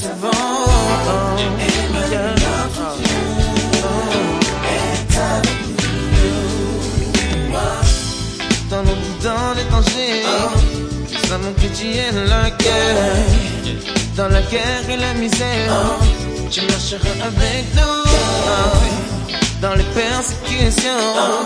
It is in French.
bon. Dans les dangers, nous savons que tu es la guerre. Dans la guerre et la misère, tu marcheras avec nous. Dans les persécutions,